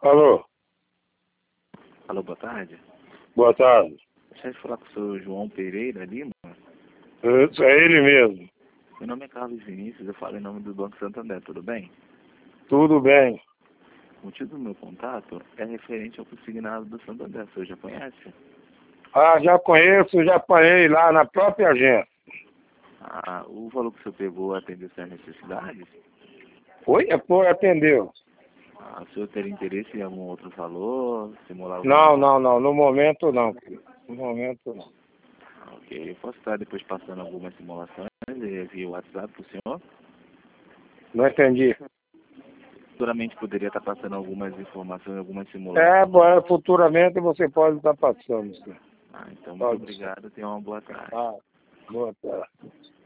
Alô, Alô, boa tarde. boa tarde. Gostaria de falar com o senhor João Pereira Lima. É ele mesmo. Meu nome é Carlos Vinícius, eu falo em nome do Banco Santander, tudo bem? Tudo bem. O motivo do meu contato é referente ao consignado do Santander, o senhor já conhece? Ah, já conheço, já apanhei lá na própria agência. O valor que o senhor pegou atendeu suas necessidades? Oi? Atendeu. O senhor teria interesse em algum outro valor, simular algum... Não, no momento não, filho. No momento não. Ok, eu posso estar depois passando algumas simulações via WhatsApp para o senhor? Não entendi. Futuramente poderia estar passando algumas informações, algumas simulações. Futuramente você pode estar passando, senhor. Então muito Pode ser. obrigado, tenha uma boa tarde. Ah, boa tarde.